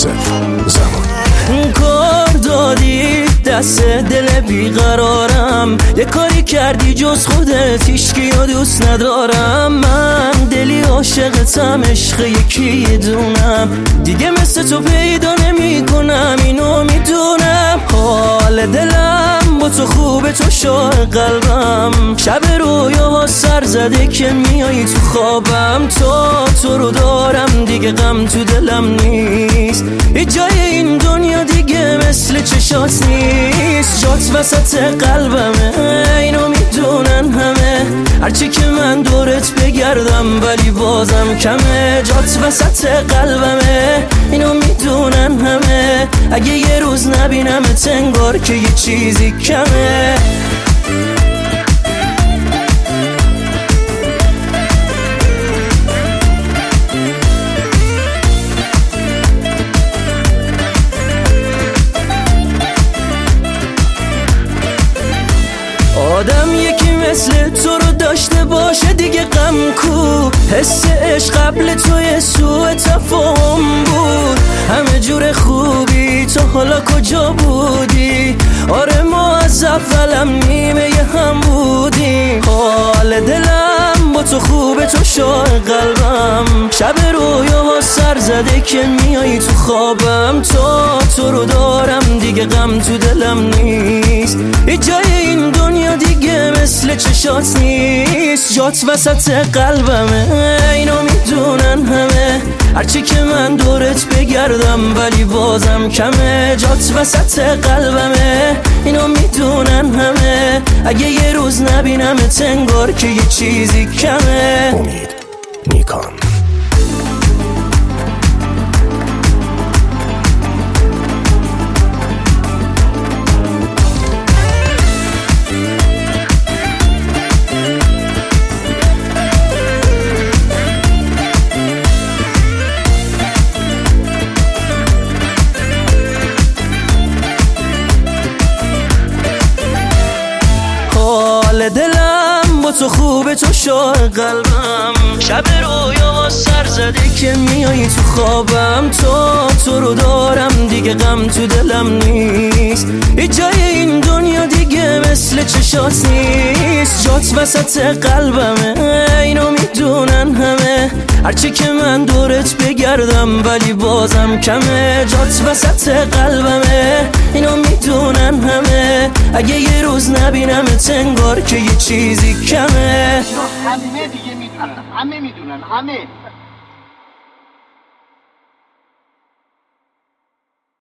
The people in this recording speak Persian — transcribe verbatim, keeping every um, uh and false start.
یوسف زمان. کار دادی دست دل بیقرارم، یه کاری کردی جز خودت هیچکیو دوست ندارم. من دلی عاشقتم، عشق یکی دونم، دیگه مثل تو پیدا نمی کنم، اینو میدونم. حال دلم با تو خوبه، تو شاه قلبم، شب رویاها سر زده که میایی تو خوابم. تا تو رو دارم دیگه غم تو دلم نیست، هیچ جای این دنیا دیگه مثل چشات نیست. جات وسط قلبمه، اینو میدونن همه، هرچی که من دورت بگردم ولی بازم کمه. جات وسط قلبمه، اینو میدونن همه، اگه یه روز نبینمت انگار که یه چیزی کمه. آدم یکی مثل تو رو داشته باشه دیگه غم کو، حس عشق قبل توی سوء تفاهم بود. همه جور خوبی تو حالا کجا بودی؟ آره ما از اولم نیمه هم بودیم. حال دلم با تو خوبه، تو شاه قلبم، شب رویاها سر زده که میایی تو خوابم. تا تو رو دارم دیگه غم تو دلم نیست، هیچ جای این دنیا دیگه مثل چشات نیست. جات وسط قلبمه، اینو میدونن همه، هرچی که من دورت بگردم ولی بازم کمه. جات وسط قلبمه، اینو میدونن همه، اگه یه روز نبینمت انگار که یه چیزی کمه. امید نیکان. حال دلم با تو خوبه، تو شاه قلبم، شب رویا سر زده که میایی تو خوابم. تا تو رو دارم دیگه غم تو دلم نیست، هیچ جای این دنیا دیگه مثل چشات نیست. جات وسط قلبمه، اینو میدونن همه، هرچی که من دورت بگردم ولی بازم کمه. جات وسط قلبمه، اینو میدونن همه، اگه یه روز نبینمت انگار که یه چیزی کمه. همه دیگه میدونن، همه میدونن، همه